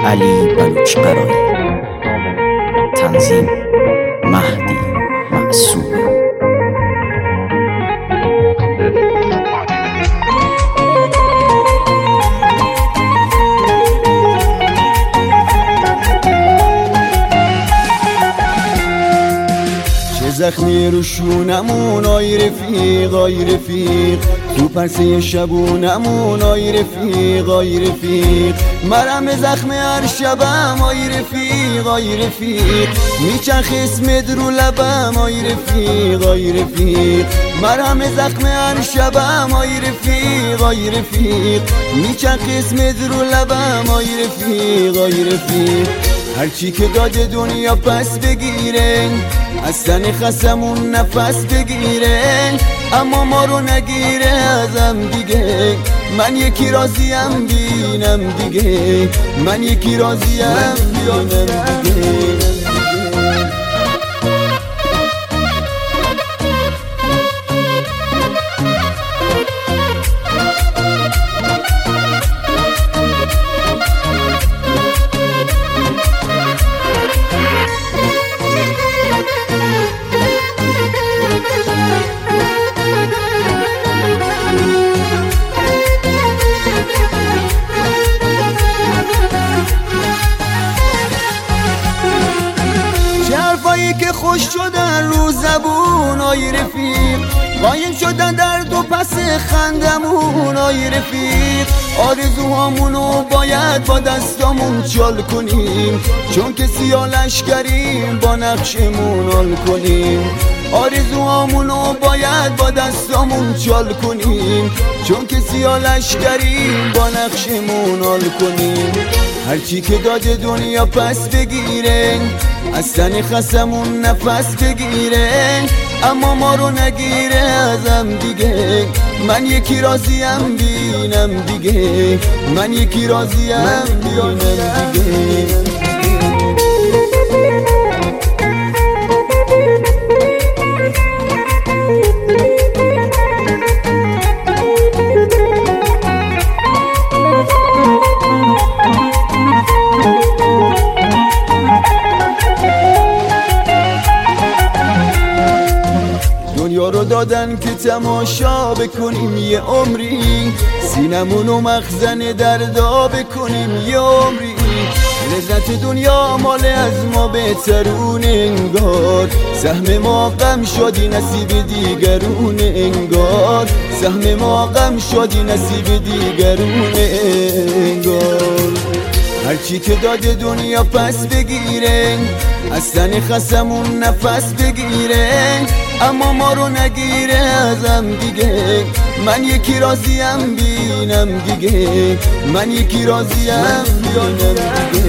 علی بلوچقرایی. تنظیم مهدی معصومی. زخمی رو شونمون آی رفیق آی رفیق، تو پرسه شبونمون آی رفیق آی رفیق، مرهم زخم هر شبم آی رفیق آی رفیق، میچرخ اسمت رو لبم آی رفیق آی رفیق، مرهم زخم هر شبم آی رفیق آی رفیق، میچرخ اسمت رو لبم آی رفیق آی رفیق، هرچی که داده دنیا پس بگیرن، از تن خسمون نفس بگیرن، اما ما رو نگیره ازم دیگه، من یکی راضیم بینم دیگه، من یکی راضیم بینم دیگه. حرفایی که خوش شدن رو زبون آی رفیق، قایم شدن در دو پس خندمون آی رفیق، آرزوهامونو باید با دستامون چال کنیم، چون که سیاه لشکریم با نقشمون حال کنیم، آرزوهامونو باید با دستامون چال کنیم، چون که سیاه لشکریم با نقشمون حال کنیم، هرچی که داده دنیا پس بگیرن، از تن خسمون نفس بگیرن، اما ما رو نگیره ازم دیگه، من یکی راضیم بینم دیگه، من یکی راضیم بینم دیگه. دنیا رو دادن که تماشا بکنیم یه عمری، سینمونو مخزن دردا بکنیم یه عمری، لذت دنیا مال از ما بهترون انگار، سهم ما غم شدی نصیب دیگرون انگار، سهم ما غم شدی نصیب دیگرون انگار، هرچی که داده دنیا پس بگیرن، از تن خسمون نفس بگیرن، اما ما رو نگیره ازم دیگه، من یکی راضیم بینم دیگه، من یکی راضیم بینم دیگه.